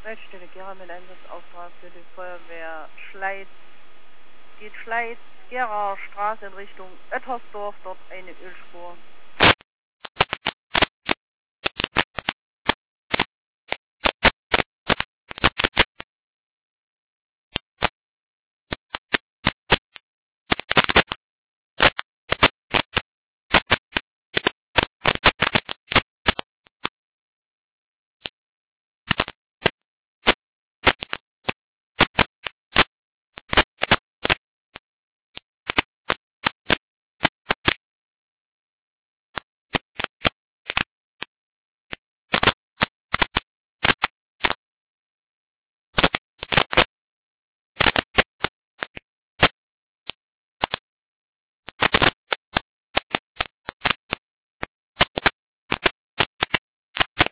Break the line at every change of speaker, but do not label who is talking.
Leitstelle Gera mit Einsatzauftrag für die Feuerwehr Schleiz. Geht Schleiz, Gera Straße in Richtung Oettersdorf, dort eine Ölspur.